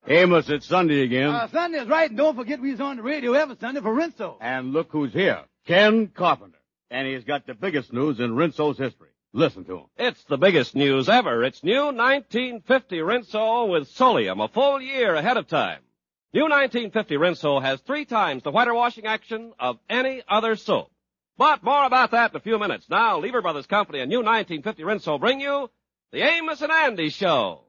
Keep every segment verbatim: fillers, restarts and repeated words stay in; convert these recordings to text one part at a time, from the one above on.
Amos, it's Sunday again. Uh, Sunday's right, and don't forget we's on the radio every Sunday for Rinso. And look who's here. Ken Carpenter. And he's got the biggest news in Rinso's history. Listen to him. It's the biggest news ever. It's new nineteen fifty Rinso with Solium, a full year ahead of time. New nineteen fifty Rinso has three times the whiter washing action of any other soap. But more about that in a few minutes. Now, Lever Brothers Company and new nineteen fifty Rinso bring you the Amos and Andy Show.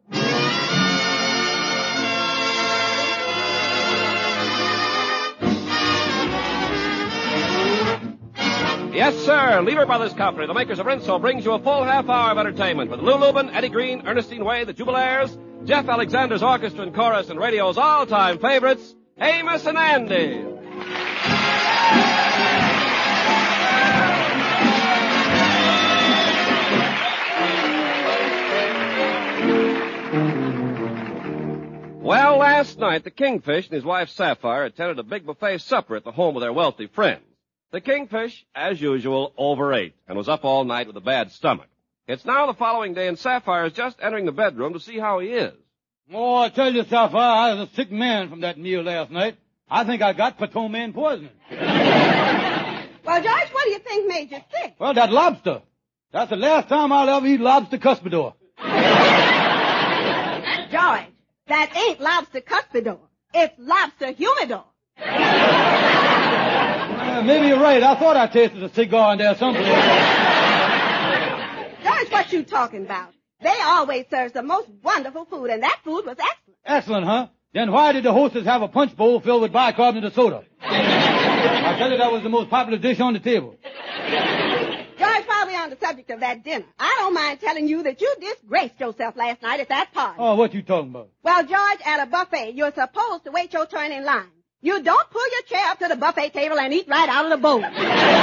Yes, sir. Lever Brothers Company, the makers of Rinso, brings you a full half hour of entertainment with Lou Lubin, Eddie Green, Ernestine Way, the Jubilaires, Jeff Alexander's orchestra and chorus, and radio's all-time favorites, Amos and Andy. Well, last night, the Kingfish and his wife Sapphire attended a big buffet supper at the home of their wealthy friends. The Kingfish, as usual, overate and was up all night with a bad stomach. It's now the following day, and Sapphire is just entering the bedroom to see how he is. Oh, I tell you, Sapphire, I was a sick man from that meal last night. I think I got Potomac poisoning. Well, George, what do you think made you sick? Well, that lobster. That's the last time I'll ever eat lobster cuspidor. George, that ain't lobster cuspidor. It's lobster humidor. Uh, maybe you're right. I thought I tasted a cigar in there someplace. George, what you talking about? They always serve the most wonderful food, and that food was excellent. Excellent, huh? Then why did the hostess have a punch bowl filled with bicarbonate soda? I tell you, that was the most popular dish on the table. George, while we're on the subject of that dinner, I don't mind telling you that you disgraced yourself last night at that party. Oh, what you talking about? Well, George, at a buffet, you're supposed to wait your turn in line. You don't pull your chair up to the buffet table and eat right out of the bowl. Well,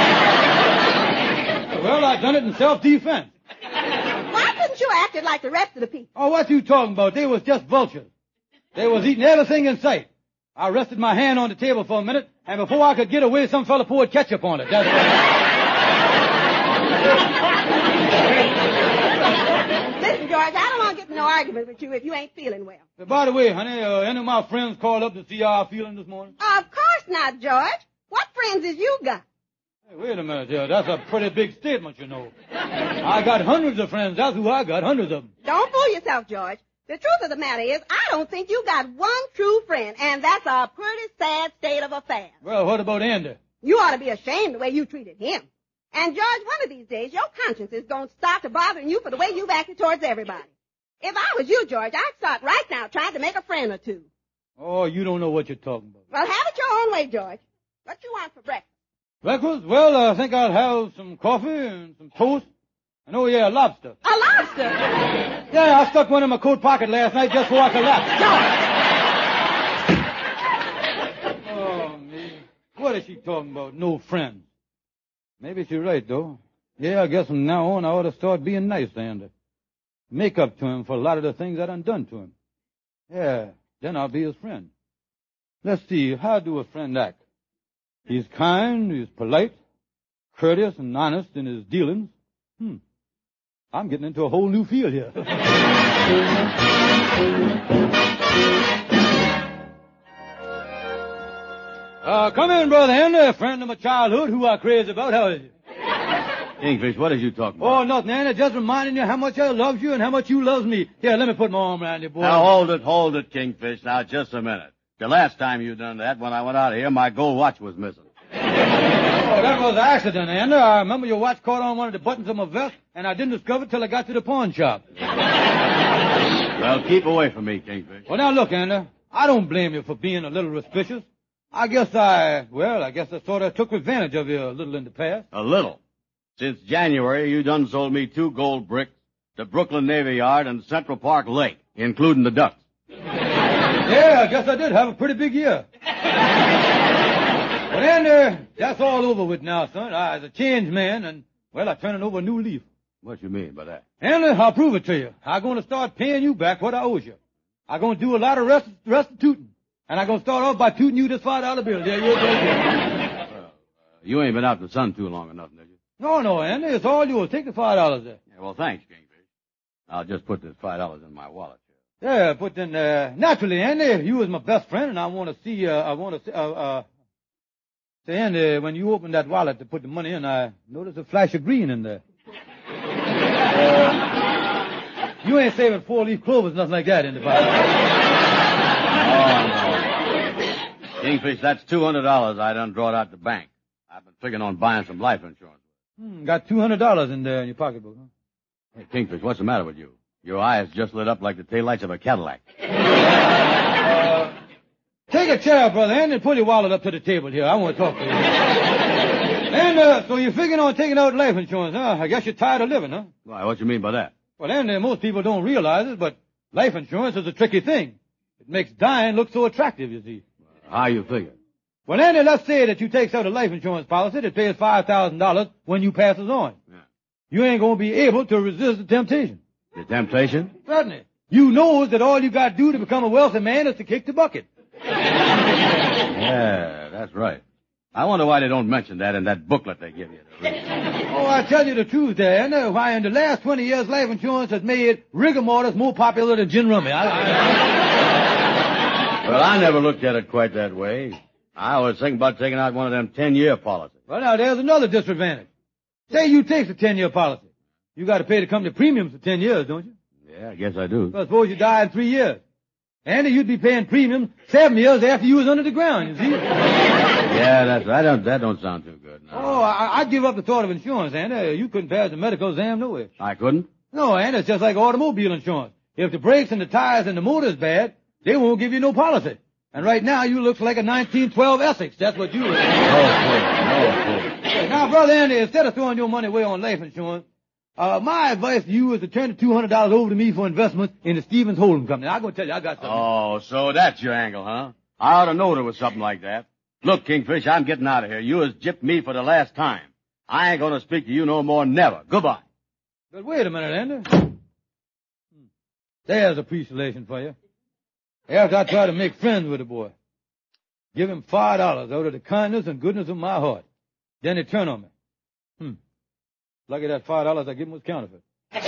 I done it in self-defense. Why couldn't you act it like the rest of the people? Oh, what you talking about? They was just vultures. They was eating everything in sight. I rested my hand on the table for a minute, and before I could get away, some fella poured ketchup on it. That's Listen, George, I don't want to get in no argument with you if you ain't feeling well. But by the way, honey, uh, any of my friends called up to see how I'm feeling this morning? Of course not, George. What friends has you got? Hey, wait a minute here. That's a pretty big statement, you know. I got hundreds of friends. That's who I got, hundreds of them. Don't fool yourself, George. The truth of the matter is, I don't think you got one true friend, and that's a pretty sad state of affairs. Well, what about Andy? You ought to be ashamed the way you treated him. And, George, one of these days, your conscience is going to start to bothering you for the way you've acted towards everybody. If I was you, George, I'd start right now trying to make a friend or two. Oh, you don't know what you're talking about. Well, have it your own way, George. What you want for breakfast? Breakfast? Well, I think I'll have some coffee and some toast. And, oh, yeah, lobster. A lobster? Yeah, I stuck one in my coat pocket last night just before I collapsed. Oh, me. What is she talking about? No friends. Maybe she's right, though. Yeah, I guess from now on I ought to start being nice to Andy. Make up to him for a lot of the things I done done to him. Yeah, then I'll be his friend. Let's see, how do a friend act? He's kind, he's polite, courteous and honest in his dealings. Hmm. I'm getting into a whole new field here. uh, come in, Brother Andy, a friend of my childhood who I crazy about. How is you? Kingfish, what is you talking about? Oh, nothing, Andy. Just reminding you how much I love you and how much you love me. Here, let me put my arm around you, boy. Now, hold it, hold it, Kingfish. Now, just a minute. The last time you done that, when I went out of here, my gold watch was missing. Oh, that was an accident, Andy. I remember your watch caught on one of the buttons of my vest, and I didn't discover it till I got to the pawn shop. Well, keep away from me, Kingfish. Well, now, look, Andy. I don't blame you for being a little suspicious. I guess I, well, I guess I sort of took advantage of you a little in the past. A little? Since January, you done sold me two gold bricks, the Brooklyn Navy Yard, and Central Park Lake, including the ducks. Yeah, I guess I did have a pretty big year. But then, uh, that's all over with now, son. I was a changed man, and, well, I'm turning over a new leaf. What you mean by that? And uh, I'll prove it to you. I'm going to start paying you back what I owe you. I'm going to do a lot of rest- restituting. And I'm going to start off by tooting you this five dollar bill. Yeah, you're well, uh, you ain't been out in the sun too long enough, did you? No, no, Andy. It's all yours. Take the five dollars there. Yeah, well, thanks, Kingfish. I'll just put this five dollars in my wallet here. Yeah, but then, uh, naturally, Andy, you was my best friend, and I want to see, uh, I want to see, uh, uh, say, Andy, when you opened that wallet to put the money in, I noticed a flash of green in there. uh, you ain't saving four-leaf clovers, nothing like that in the Bible. Oh, no. Kingfish, that's two hundred dollars I done drawed out the bank. I've been figuring on buying some life insurance. Hmm, got two hundred dollars in there in your pocketbook, huh? Hey, Kingfish, what's the matter with you? Your eyes just lit up like the taillights of a Cadillac. Uh, take a chair, brother, and put your wallet up to the table here. I want to talk to you. And, uh, so you're figuring on taking out life insurance, huh? I guess you're tired of living, huh? Why, what you mean by that? Well, Andy, most people don't realize it, but life insurance is a tricky thing. It makes dying look so attractive, you see. How you figure? Well, Andy, let's say that you take out a life insurance policy that pays five thousand dollars when you passes on. Yeah. You ain't going to be able to resist the temptation. The temptation? Certainly. You know that all you got to do to become a wealthy man is to kick the bucket. Yeah, that's right. I wonder why they don't mention that in that booklet they give you. Oh, I tell you the truth, Dan. Uh, why, in the last twenty years, life insurance has made rigor mortis more popular than gin rummy. I, I... Well, I never looked at it quite that way. I was thinking about taking out one of them ten-year policies. Well, now, there's another disadvantage. Say you take a ten-year policy. You got to pay the company premiums for ten years, don't you? Yeah, I guess I do. Well, suppose you die in three years. Andy, you'd be paying premiums seven years after you was under the ground, you see? Yeah, that's right. Don't, that don't sound too good. No. Oh, I, I'd give up the thought of insurance, Andy. You couldn't pass the medical exam nowhere. I couldn't? No, Andy, it's just like automobile insurance. If the brakes and the tires and the motor's bad, they won't give you no policy. And right now, you look like a nineteen twelve Essex. That's what you look like. No, please. No, please. Now, Brother Andy, instead of throwing your money away on life insurance, uh, my advice to you is to turn the two hundred dollars over to me for investment in the Stevens Hold'em Company. I'm going to tell you, I got something. Oh, so that's your angle, huh? I ought to know there was something like that. Look, Kingfish, I'm getting out of here. You has gypped me for the last time. I ain't going to speak to you no more, never. Goodbye. But wait a minute, Andy. There's appreciation for you. After I try to make friends with the boy, give him five dollars out of the kindness and goodness of my heart. Then he turn on me. Hmm. Lucky that five dollars I give him was counterfeit.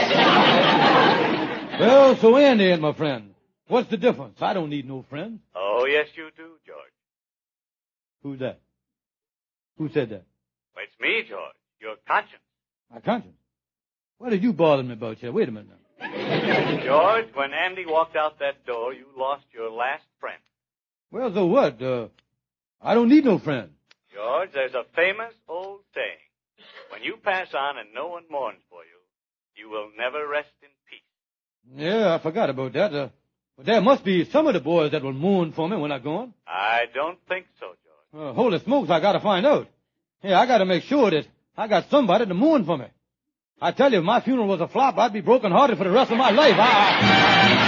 Well, so Andy and my friend, what's the difference? I don't need no friends. Oh, yes, you do, George. Who's that? Who said that? Well, it's me, George. Your conscience. My conscience? What did you bother me about here? Wait a minute now. George, when Andy walked out that door, you lost your last friend. Well, so what? Uh, I don't need no friends. George, there's a famous old saying. When you pass on and no one mourns for you, you will never rest in peace. Yeah, I forgot about that. Uh, but there must be some of the boys that will mourn for me when I'm gone. I don't think so, George. Uh, holy smokes, I gotta find out. Yeah, I gotta make sure that I got somebody to mourn for me. I tell you, if my funeral was a flop, I'd be broken-hearted for the rest of my life. I...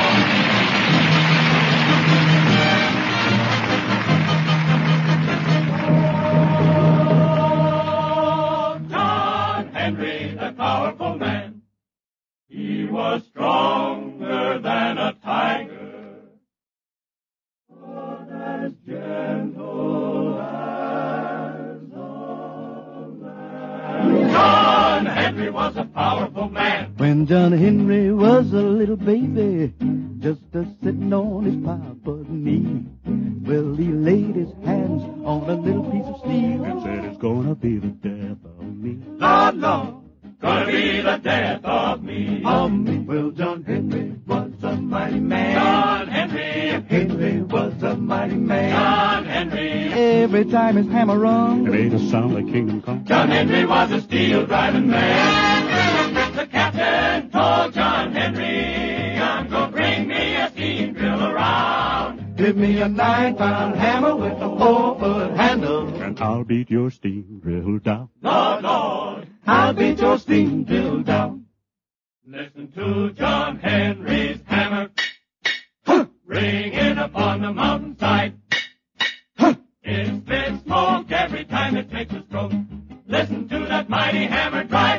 John Henry, the powerful man. He was stronger than a tiger, but as gentle as a lamb. John Henry was a powerful man. When John Henry was a little baby, just a sitting on his papa's knee, well, he laid his hands on a little piece of steel and said, it's gonna be the death of me. Lord, Lord, gonna be the death of me. Of me. Well, John Henry was a mighty man. John Henry. Henry was a mighty man. John Henry. Every time his hammer rung, it made a sound like Kingdom Come. John Henry was a steel driving man. The captain told John Henry, I'm gonna bring me a steam drill around. Give me a nine-pound hammer with a four-foot handle, and I'll beat your steam drill down. Lord, Lord, I'll beat your steam drill down. Listen to John Henry's hammer, ringing upon the mountainside. It spits smoke every time it makes a stroke. Listen to that mighty hammer drive.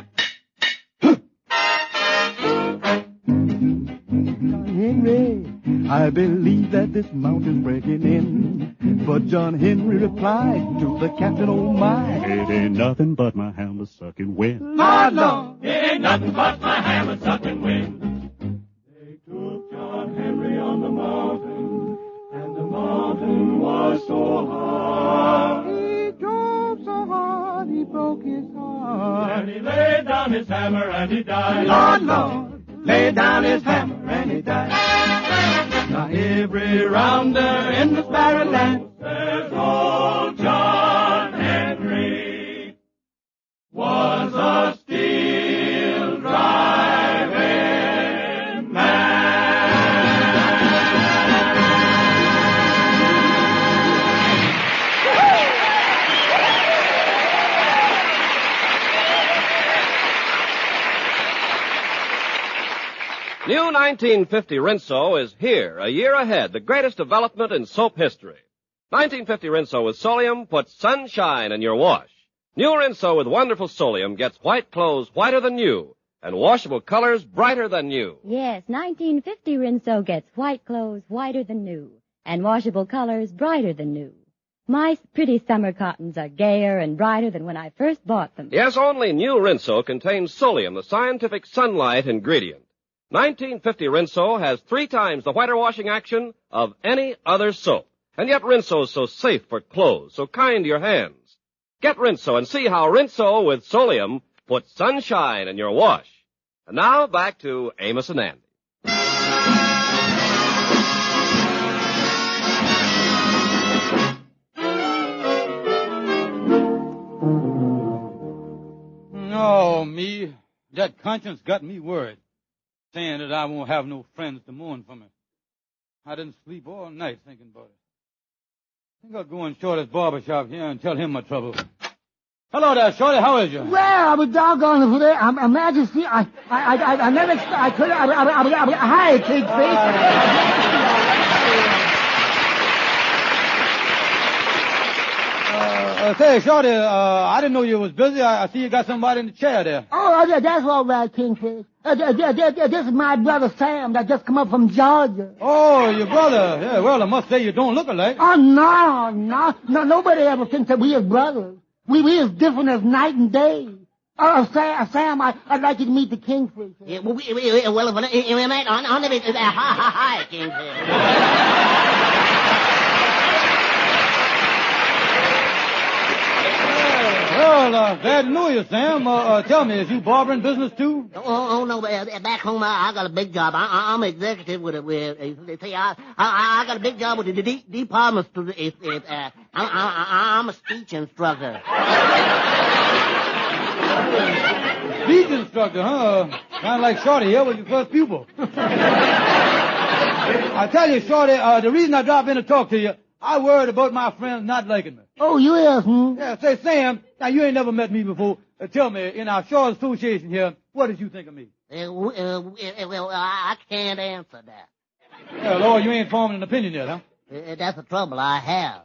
John Henry, I believe that this mountain's breaking in. But John Henry replied to the captain, oh my, it ain't nothing but my hammer sucking wind. Lord, Lord, it ain't nothing but my hammer sucking wind. They took John Henry down his hammer and he died. Lord, Lord, laid down his hammer and he died. Now every rounder in the Sparrow Land Says old John Henry was a steel driving man. New nineteen fifty Rinso is here, a year ahead, the greatest development in soap history. nineteen fifty Rinso with Solium puts sunshine in your wash. New Rinso with wonderful Solium gets white clothes whiter than new and washable colors brighter than new. Yes, nineteen fifty Rinso gets white clothes whiter than new and washable colors brighter than new. My pretty summer cottons are gayer and brighter than when I first bought them. Yes, only New Rinso contains Solium, the scientific sunlight ingredient. nineteen fifty Rinso has three times the whiter washing action of any other soap. And yet Rinso's so safe for clothes, so kind to your hands. Get Rinso and see how Rinso with Solium puts sunshine in your wash. And now back to Amos and Andy. Oh, me. That conscience got me worried, saying that I won't have no friends to mourn for me. I didn't sleep all night thinking about it. I think I'll go in Shorty's barber shop here and tell him my trouble. Hello there, Shorty. How is you? Well, I was doggone it for that. I'm, I'm Majesty. I, I, I, I never, expect, I could, I, I, I, I, I, hi, Kingfish. Uh, uh, say, Shorty, uh, I didn't know you was busy. I, I see you got somebody in the chair there. Oh, yeah, that's all right, Kingfish. Uh, th- th- th- th- this is my brother Sam that just come up from Georgia. Oh, your brother. Yeah, well, I must say you don't look alike. Oh, no, no, no, nobody ever thinks that we is brothers. We, we as different as night and day. Oh, Sam, Sam, I, I'd like you to meet the Kingfish. Yeah, well, we, we, we, well, well, you might on, on the bit, hi, hi, hi, Kingfish. Well, uh, glad to know you, Sam. Uh, uh, tell me, is you barbering business too? Oh, oh no, uh, back home I, I got a big job. I, I, I'm executive with a, with uh, see, I, I, I got a big job with the de- department. To, uh, uh, I, I, I'm a speech instructor. Speech instructor, huh? Kind of like Shorty here was your first pupil. I tell you, Shorty, uh, the reason I dropped in to talk to you, I worried about my friends not liking me. Oh, you is, hmm? Yeah, say, Sam, now you ain't never met me before. Uh, tell me, in our short association here, what did you think of me? Uh, uh, well, I can't answer that. Well, Lord, you ain't forming an opinion yet, huh? Uh, that's the trouble I have.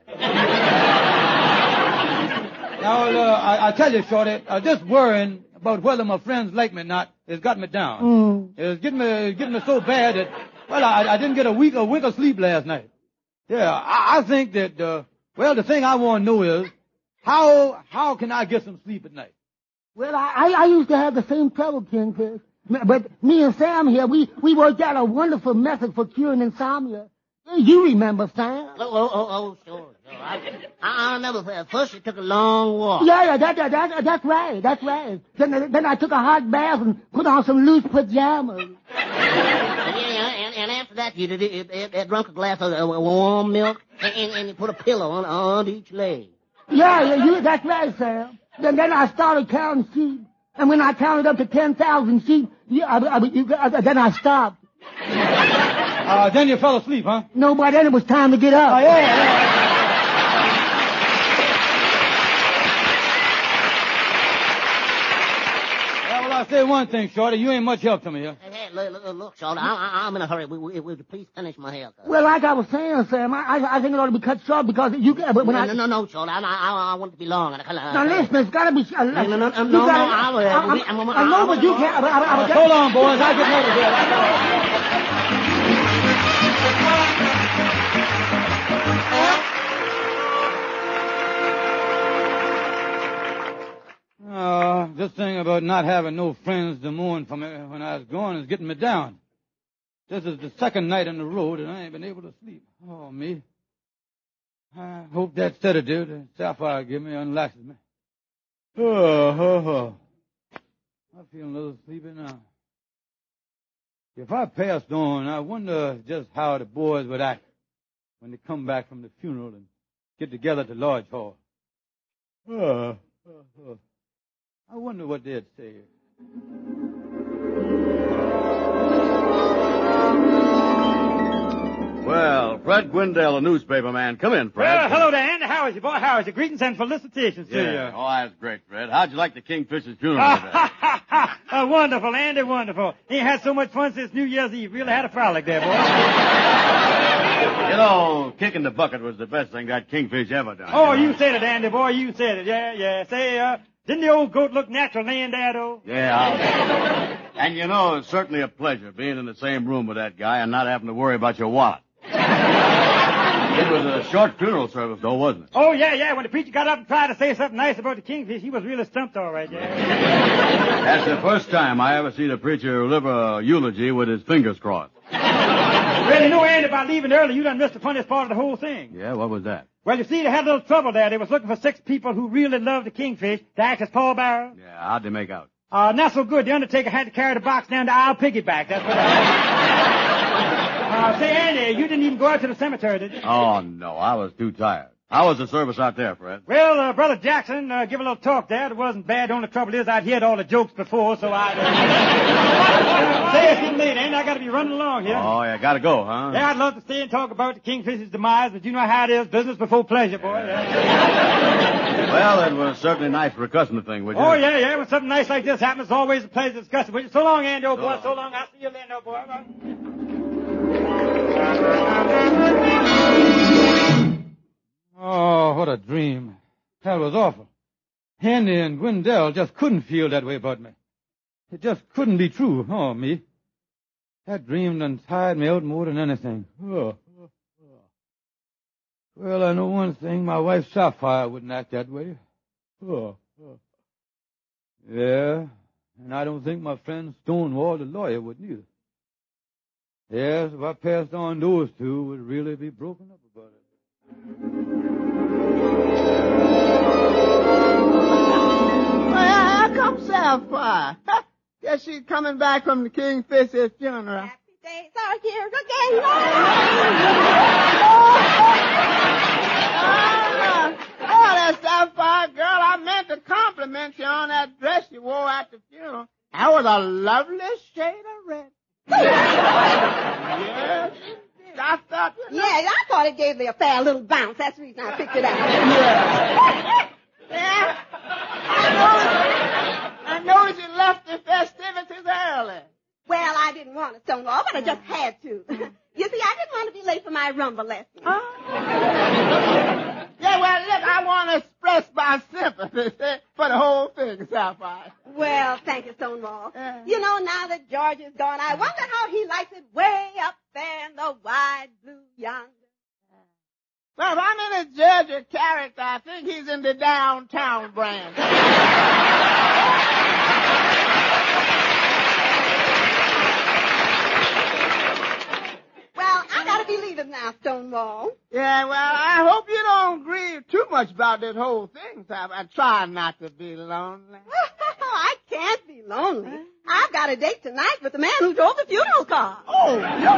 Now, uh, I, I tell you, Shorty, uh, just worrying about whether my friends like me or not has got me down. Mm. It's getting me, getting me so bad that, well, I, I didn't get a week, a wink of sleep last night. Yeah, I, I think that, uh, well, the thing I want to know is, how, how can I get some sleep at night? Well, I, I, I used to have the same trouble, Kingfish. But me and Sam here, we, we worked out a wonderful method for curing insomnia. You remember, Sam? Oh, oh, oh, oh sure. sure. I, I, I remember first you took a long walk. Yeah, yeah, that, that, that, that's right, that's right. Then, then I took a hot bath and put on some loose pajamas. And, and, and after that, you did, it, it, it drunk a glass of uh, warm milk, and, and, and you put a pillow on, on each leg. Yeah, yeah, you, that's right, Sam. Then, then I started counting sheep. And when I counted up to ten thousand sheep, you, I, I, you, I, then I stopped. Uh, then you fell asleep, huh? No, by then it was time to get up. Oh, yeah, yeah. Yeah, well, I'll say one thing, Shorty. You ain't much help to me, huh? Hey, hey, look, look, look Shorty, I, I, I'm in a hurry. Will, will, will you please finish my haircut? Well, like I was saying, Sam, I, I, I think it ought to be cut short because you... But when no, I, no, no, no, Shorty, I, I, I want it to be long. And I, now, listen, it's got to be... Uh, no, no, no, no, you no, gotta, no, I, I, I, I, I, I know, but you can't... I, I, I, I, Hold on, boys. I'll get over here. Uh, this thing about not having no friends to mourn for me when I was gone is getting me down. This is the second night on the road, and I ain't been able to sleep. Oh, me. I hope that sedative the sapphire give me unlashes me. Oh, oh, oh. I feel a little sleepy now. If I passed on, I wonder just how the boys would act when they come back from the funeral and get together at the lodge hall. Uh, uh, uh. I wonder what they'd say. Well, Fred Gwindale, the newspaper man. Come in, Fred. Well, hello there, Andy. How is you, boy? How is you? Greetings and felicitations to Yeah. you. Oh, that's great, Fred. How'd you like the Kingfisher's funeral today? uh, wonderful, Andy, wonderful. He ain't had so much fun since New Year's Eve. Really had a frolic there, boy. You know, kicking the bucket was the best thing that Kingfish ever done. Oh, you know? you said it, Andy, boy. You said it. Yeah, yeah. Say, uh, didn't the old goat look natural laying there, though? Yeah. And you know, it's certainly a pleasure being in the same room with that guy and not having to worry about your wallet. It was a short funeral service, though, wasn't it? Oh, yeah, yeah. When the preacher got up and tried to say something nice about the Kingfish, he was really stumped all right, yeah. That's the first time I ever seen a preacher deliver a eulogy with his fingers crossed. Well, you know, Andy, by leaving early, you done missed the funniest part of the whole thing. Yeah, what was that? Well, you see, they had a little trouble there. They was looking for six people who really loved the Kingfish to act as pallbearer. Yeah, how'd they make out? Uh, not so good. The undertaker had to carry the box down to Isle Piggyback. That's what I Uh, say, Andy, you didn't even go out to the cemetery, did you? Oh, no, I was too tired. How was the service out there, Fred? Well, uh, Brother Jackson, uh, give a little talk there. It wasn't bad. The only trouble is I'd heard all the jokes before, so I... Uh... say it's getting late, Andy. I gotta be running along here. Oh, yeah, gotta go, huh? Yeah, I'd love to stay and talk about the Kingfish's demise, but you know how it is. Business before pleasure, boy. Yeah. Well, it was certainly nice percussing the thing, would you? Oh, yeah, yeah. When something nice like this happens, it's always a pleasure to discuss it with you. So long, Andy, old boy. So long. I'll see you later, old boy. Oh, what a dream. That was awful. Andy and Gwindale just couldn't feel that way about me. It just couldn't be true. Oh, me. That dream done tired me out more than anything. Oh. Well, I know one thing. My wife Sapphire wouldn't act that way. Oh. Yeah, and I don't think my friend Stonewall, the lawyer, would neither. Yes, if I passed on, those two would really be broken up about it. Well, how come Sapphire? Guess she's coming back from the Kingfisher's funeral. Happy days are here again. Oh, that Sapphire girl, I meant to compliment you on that dress you wore at the funeral. That was a lovely shade of red. Yes, indeed. I thought... You know, Yeah, I thought it gave me a fair little bounce. That's the reason I picked it out. Yeah. Yeah. I noticed, I noticed you left the festivities early. Well, I didn't want to Stonewall, but I just had to. You see, I didn't want to be late for my rumba lesson. Oh. Yeah, well, look, I want to express my sympathy for the whole thing, Sapphire. Well, thank you, Stonewall. Yeah. You know, now that George is gone, I wonder how he likes it way up there in the wide blue yonder. Well, if I'm in a Georgia character, I think he's in the downtown branch. Well, I gotta be leaving now, Stonewall. Yeah, well, I hope you don't grieve too much about this whole thing, Sapphire. I try not to be lonely. I can't be lonely. I've got a date tonight with the man who drove the funeral car. Oh,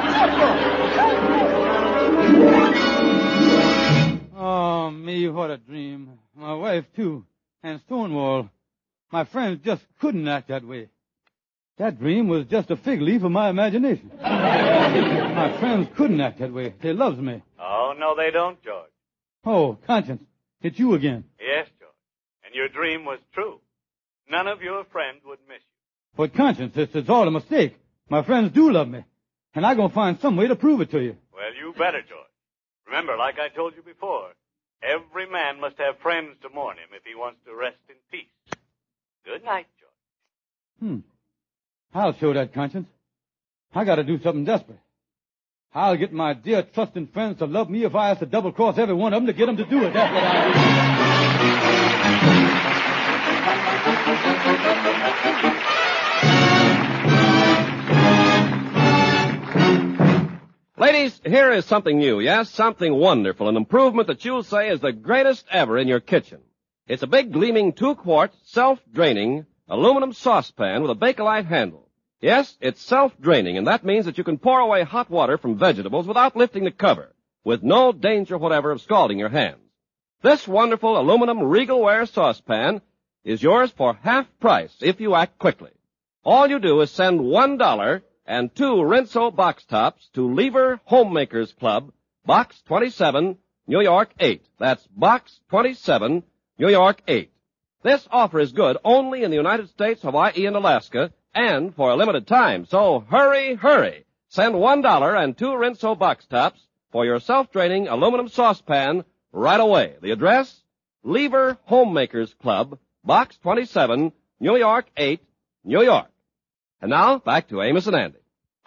Oh, me, what a dream. My wife, too. And Stonewall. My friends just couldn't act that way. That dream was just a fig leaf of my imagination. My friends couldn't act that way. They loves me. Oh, no, they don't, George. Oh, Conscience, it's you again. Yes, George. And your dream was true. None of your friends would miss you. But Conscience, it's, it's all a mistake. My friends do love me. And I'm going to find some way to prove it to you. Well, you better, George. Remember, like I told you before, every man must have friends to mourn him if he wants to rest in peace. Good night, George. Hmm. I'll show that, Conscience. I got to do something desperate. I'll get my dear trusting friends to love me if I have to double-cross every one of them to get them to do it. That's what I'll do. Ladies, here is something new, yes, something wonderful, an improvement that you'll say is the greatest ever in your kitchen. It's a big, gleaming two-quart, self-draining aluminum saucepan with a Bakelite handle. Yes, it's self-draining, and that means that you can pour away hot water from vegetables without lifting the cover, with no danger whatever of scalding your hands. This wonderful aluminum Regalware saucepan is yours for half price if you act quickly. All you do is send one dollar and two Rinso box tops to Lever Homemakers Club, Box twenty-seven, New York eight. That's Box twenty-seven, New York eight. This offer is good only in the United States, Hawaii, and Alaska, and for a limited time. So hurry, hurry. Send one dollar and two Rinso box tops for your self-draining aluminum saucepan right away. The address? Lever Homemakers Club, Box twenty-seven, New York eight, New York. And now, back to Amos and Andy.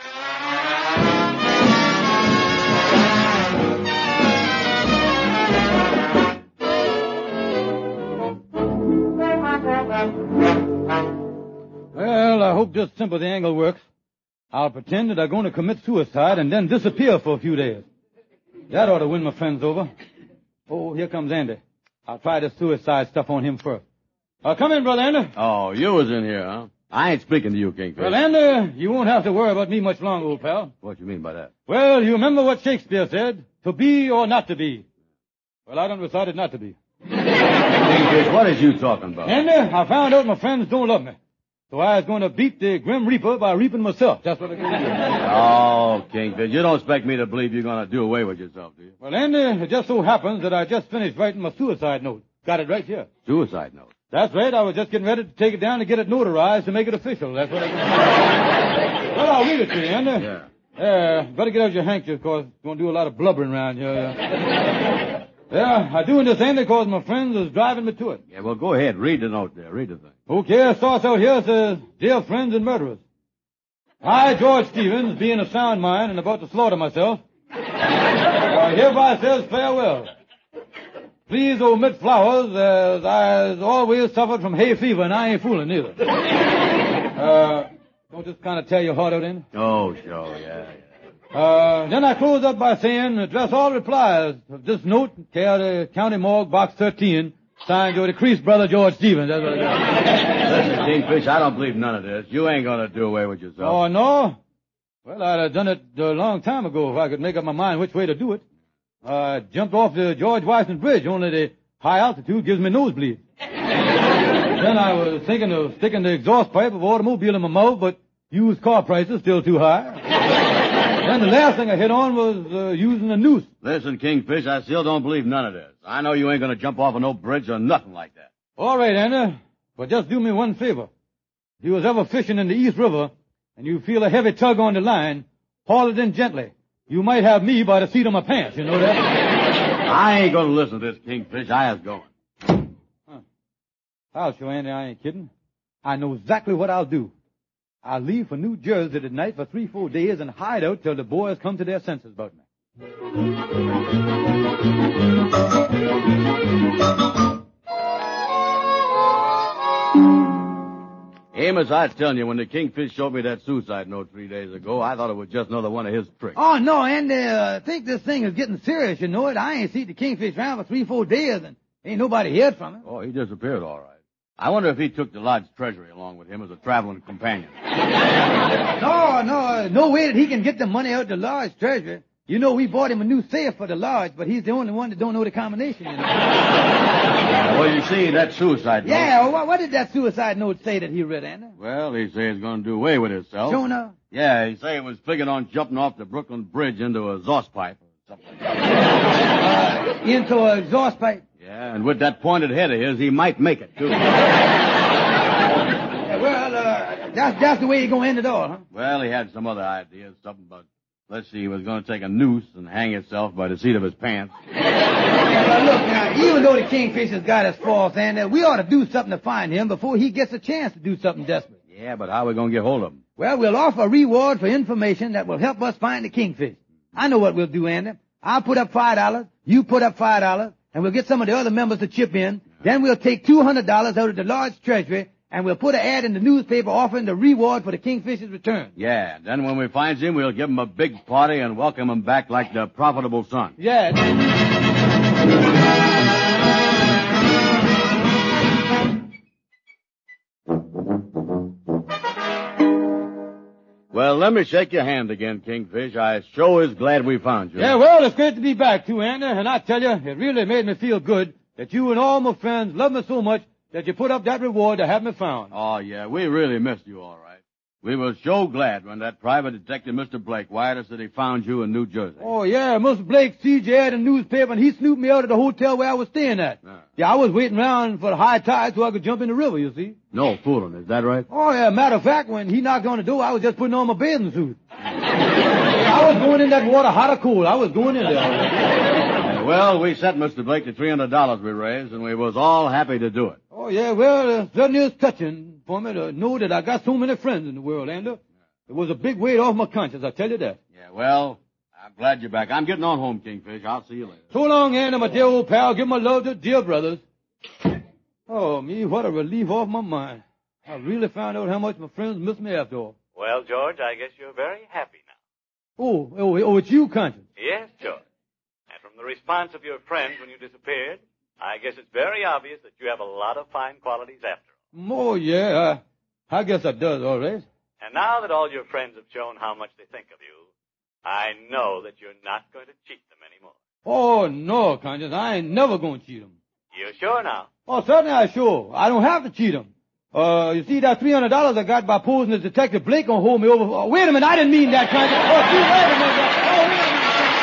Well, I hope this sympathy angle works. I'll pretend that I'm going to commit suicide and then disappear for a few days. That ought to win my friends over. Oh, here comes Andy. I'll try the suicide stuff on him first. Uh, come in, Brother Andy. Oh, you was in here, huh? I ain't speaking to you, Kingfish. Well, Andy, you won't have to worry about me much longer, old pal. What you mean by that? Well, you remember what Shakespeare said? To be or not to be. Well, I done decided not to be. Kingfish, what is you talking about? Andy, I found out my friends don't love me. So I was going to beat the Grim Reaper by reaping myself. That's what I'm going to do. Oh, Kingfish, you don't expect me to believe you're going to do away with yourself, do you? Well, Andy, it just so happens that I just finished writing my suicide note. Got it right here. Suicide note? That's right. I was just getting ready to take it down to get it notarized to make it official. That's what I got. Well, I'll read it to you, Andy. Yeah. Yeah, better get out your handkerchief, because it's going to do a lot of blubbering around here. Yeah, yeah I'm doing this, Andy, because my friends is driving me to it. Yeah, well, go ahead. Read the note there. Read the thing. Okay, it starts out here. It says, Dear friends and murderers, I, George Stevens, being a sound mind and about to slaughter myself, uh, hereby says farewell. Please omit flowers, as I always suffered from hay fever, and I ain't fooling either. Uh, don't just kind of tear your heart out in? Oh, sure, yeah, yeah. Uh, then I close up by saying, address all replies of this note, care to County Morgue, Box thirteen, signed your decreased brother, George Stevens. That's what I got. Listen, Kingfish, I don't believe none of this. You ain't going to do away with yourself. Oh, no? Well, I'd have done it a long time ago if I could make up my mind which way to do it. I uh, jumped off the George Washington Bridge, only the high altitude gives me nosebleed. Then I was thinking of sticking the exhaust pipe of automobile in my mouth, but used car prices still too high. Then the last thing I hit on was uh, using a noose. Listen, Kingfish, I still don't believe none of this. I know you ain't going to jump off of no bridge or nothing like that. All right, Anna, but just do me one favor. If you was ever fishing in the East River and you feel a heavy tug on the line, haul it in gently. You might have me by the seat of my pants, you know that? I ain't going to listen to this, Kingfish. I was going. Huh. I'll show Andy I ain't kidding. I know exactly what I'll do. I'll leave for New Jersey tonight for three, four days and hide out till the boys come to their senses about me. Amos, I was telling you, when the Kingfish showed me that suicide note three days ago, I thought it was just another one of his tricks. Oh, no, Andy, uh, I think this thing is getting serious, you know it. I ain't seen the Kingfish around for three, four days, and ain't nobody heard from him. Oh, he disappeared all right. I wonder if he took the lodge treasury along with him as a traveling companion. No, no, no way that he can get the money out of the lodge treasury. You know, we bought him a new safe for the lodge, but he's the only one that don't know the combination, you know. Yeah, well, you see, that suicide note... Yeah, well, what did that suicide note say that he read, Andy? Well, he say he's going to do away with himself. Jonah? Yeah, he say he was figuring on jumping off the Brooklyn Bridge into a exhaust pipe or something like that. Uh, into an exhaust pipe? Yeah, and with that pointed head of his, he might make it, too. Yeah, well, uh, that's, that's the way you're going to end it all, huh? Well, he had some other ideas, something about... Let's see, he was going to take a noose and hang himself by the seat of his pants. Yeah, well, look, now, even though the Kingfish has got us false, and uh, we ought to do something to find him before he gets a chance to do something desperate. Yeah, but how are we going to get hold of him? Well, we'll offer a reward for information that will help us find the Kingfish. I know what we'll do, Andy. I'll put up five dollars, you put up five dollars, and we'll get some of the other members to chip in. Then we'll take two hundred dollars out of the large treasury, and we'll put an ad in the newspaper offering the reward for the Kingfish's return. Yeah, then when we find him, we'll give him a big party and welcome him back like the profitable son. Yeah. Well, let me shake your hand again, Kingfish. I sure is glad we found you. Yeah, well, it's great to be back, too, Andy. And I tell you, it really made me feel good that you and all my friends love me so much that you put up that reward to have me found. Oh, yeah, we really missed you, all right. We were so glad when that private detective, Mister Blake, wired us that he found you in New Jersey. Oh, yeah, Mister Blake C J had a newspaper, and he snooped me out at the hotel where I was staying at. Yeah, yeah I was waiting around for the high tide so I could jump in the river, you see. No fooling, is that right? Oh, yeah, matter of fact, when he knocked on the door, I was just putting on my bathing suit. I was going in that water hot or cold. I was going in there. Yeah, well, we sent Mister Blake the three hundred dollars we raised, and we was all happy to do it. Oh, yeah, well, it certainly is touching for me to know that I got so many friends in the world, Andy. It was a big weight off my conscience, I tell you that. Yeah, well, I'm glad you're back. I'm getting on home, Kingfish. I'll see you later. So long, Andy, my dear old pal. Give my love to dear brothers. Oh, me, what a relief off my mind. I really found out how much my friends miss me after all. Well, George, I guess you're very happy now. Oh, oh, oh, it's you, Conscience. Yes, George. And from the response of your friends when you disappeared, I guess it's very obvious that you have a lot of fine qualities after all. Oh, yeah, I, I guess I does, all right. And now that all your friends have shown how much they think of you, I know that you're not going to cheat them anymore. Oh, no, Conscience, I ain't never gonna cheat them. You're sure now? Oh, certainly I sure. I don't have to cheat them. Uh, you see, that three hundred dollars I got by posing as Detective Blake gonna hold me over. Oh, wait a minute, I didn't mean that, Conscience. Oh, see, wait a minute. Oh, wait a minute.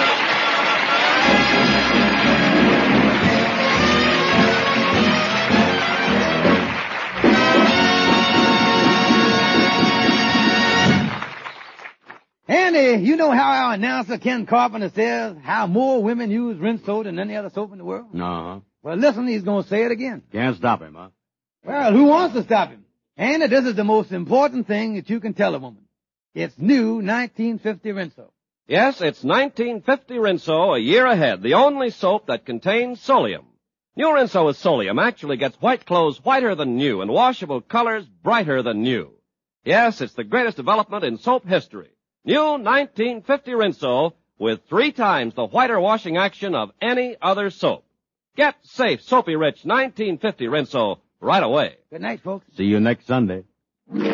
Andy, you know how our announcer Ken Carpenter says how more women use rinse soap than any other soap in the world? Uh-huh. Well, listen, he's going to say it again. Can't stop him, huh? Well, who wants to stop him? Andy, this is the most important thing that you can tell a woman. It's new nineteen fifty Rinso. Yes, it's nineteen fifty Rinso, a year ahead, the only soap that contains Solium. New Rinso with Solium actually gets white clothes whiter than new and washable colors brighter than new. Yes, it's the greatest development in soap history. New nineteen fifty Rinso with three times the whiter washing action of any other soap. Get safe, soapy-rich nineteen fifty Rinso right away. Good night, folks. See you next Sunday. Be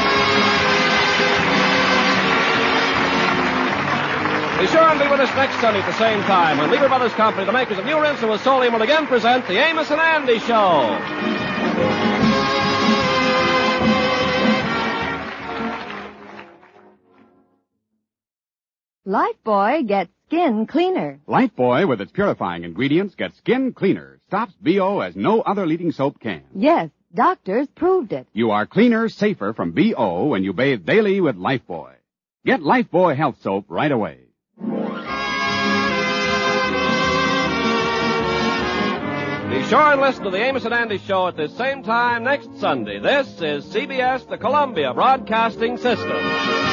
sure and be with us next Sunday at the same time when Lever Brothers Company, the makers of New Rinso with Solium, will again present the Amos and Andy Show. Lifebuoy gets skin cleaner. Lifebuoy, with its purifying ingredients, gets skin cleaner. Stops B O as no other leading soap can. Yes, doctors proved it. You are cleaner, safer from B O when you bathe daily with Lifebuoy. Get Lifebuoy Health Soap right away. Be sure and listen to the Amos and Andy Show at this same time next Sunday. This is C B S, the Columbia Broadcasting System.